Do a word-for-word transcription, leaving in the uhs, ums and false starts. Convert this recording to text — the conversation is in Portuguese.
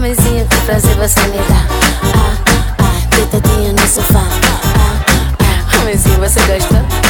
Mamizinha, que prazer você me dá. Ah, ah, deitadinha no sofá. Ah, ah, mamizinha, você gosta?